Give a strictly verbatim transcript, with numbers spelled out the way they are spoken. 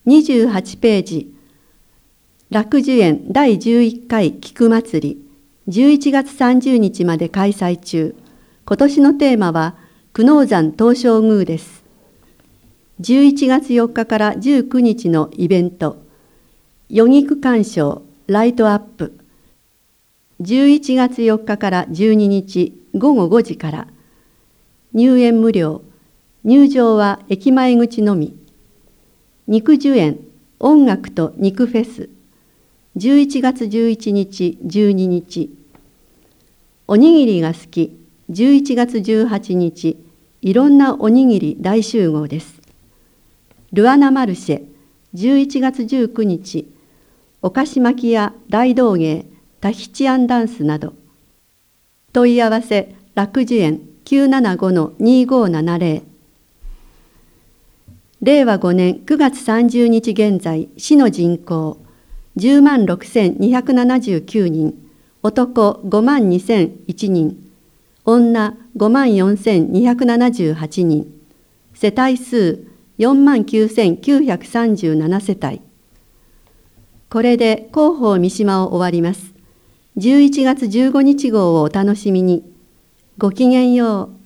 にじゅうはちページ、楽寿園だいじゅういっかい菊祭り、じゅういちがつさんじゅうにちまで開催中。今年のテーマは、久能山東照宮です。じゅういちがつよっかからじゅうくにちのイベント、余菊鑑賞、ライトアップ。じゅういちがつよっかからじゅうににちごごごじから。入園無料、入場は駅前口のみ。肉寿園、音楽と肉フェス。じゅういちがつじゅういちにち、じゅうににち。おにぎりが好き、じゅういちがつじゅうはちにち、いろんなおにぎり大集合です。ルアナマルシェ、じゅういちがつじゅうくにち、お菓子巻きや大道芸、タヒチアンダンスなど。問い合わせ、楽寿園 きゅうななごのにごななぜろ。れいわごねんくがつさんじゅうにち現在、市の人口じゅうまんろくせんにひゃくななじゅうきゅうにん、男ごまんにせんいちにん、女ごまんよんせんにひゃくななじゅうはちにん、世帯数よんまんきゅうせんきゅうひゃくさんじゅうななせたい。これで広報三島を終わります。じゅういちがつじゅうごにち号をお楽しみに。ごきげんよう。